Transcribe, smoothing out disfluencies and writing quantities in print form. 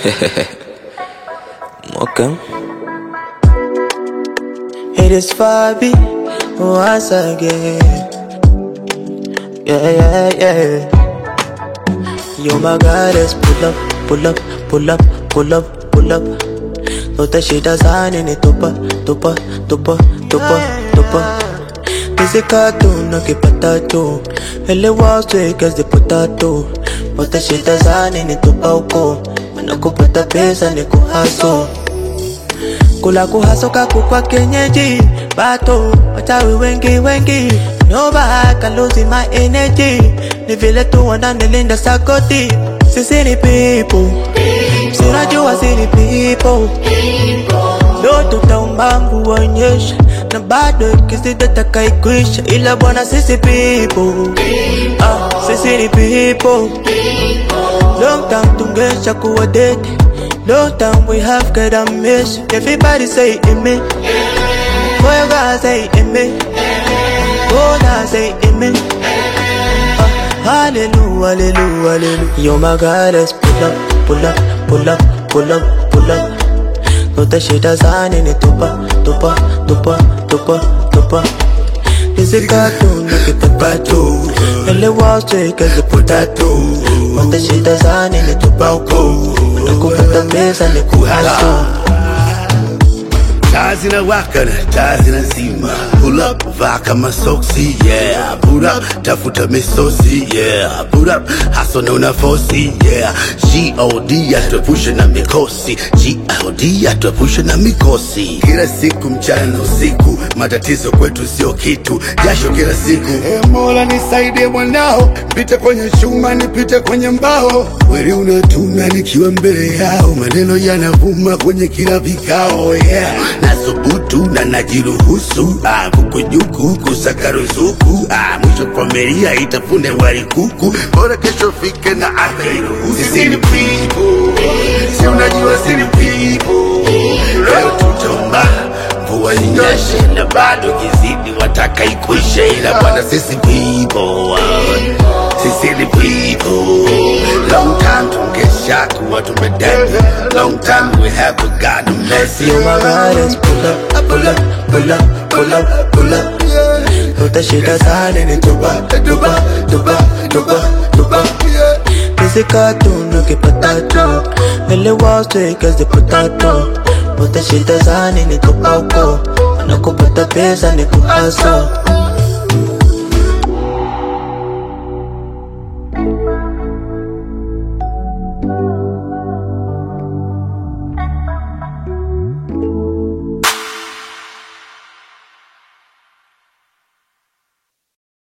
Okay. It is Fabi once again. Yeah. Yo, my goddess, pull up. Tota shida zani ni tupa. Kisi cartoon na kipatato. Hele waswe kazi potato. Tota shida zani ni tupa uko. Manakupata pesa ni kuhaso. Kula kuhaso kakukwa kenyeji. Bato, wachawi wengi. No back, I'm losing my energy. Ni vile tu wana nilinda sakoti. Sisi ni people. Sinajua sisi people. Leo tutaomba mvua inyeshe. Na bado ikizidi kaikwisha. Ila bwana sisi people. Sisi ni people. Long time tungesha kuwa dead. Long time we have got a mission. Everybody say amen. Boy you gotta say amen. Oh now say amen. Hallelujah. Yo my goddess, pull up. Tota shida zani ni tupa. This is cartoon na kipatato. Hele waswe kazi potato. Tota shida zani ni tupa uko. Manakupata pesa ni kuhaso. Taa zinawaka na taa zinazima. Pull up, vaa kama soksi, yeah. Pull up, tafuta misosi, yeah. Pull up, hustle na unafosi, yeah. G.O.D. atuepushe na mikosi. G.O.D. atuepushe na mikosi. Kila siku mchana na usiku, matatizo kwetu sio kitu. Jasho kila siku. Mola nisaidie mwanao, pite kwenye chuma nipite kwenye mbao. Weli unatuna nikiwa mbele yao, maneno yanavuma kwenye kila vikao, yeah. Nasubutu na najiruhusu kukujuku kusaka ruzuku mwisho familia itafune wali kuku. Bora kesho fike na atairuhusu. Sisi ni people. Si unajua sisi ni people. Leo tutomba mvua inyeshe. Na bado kizidi wataka ikwishe. Ila bwana sisi people. Sisi ni people. Long time tungesha kuwa tumedeni. Long time we have got a messy. Yo my goddess, pull up. Tota shida zani ni tupa. Kisi cartoon na kipatato. Hele waswe kazi potato. Tota shida zani ni tupa uko. Manakupata pesa ni kuhaso.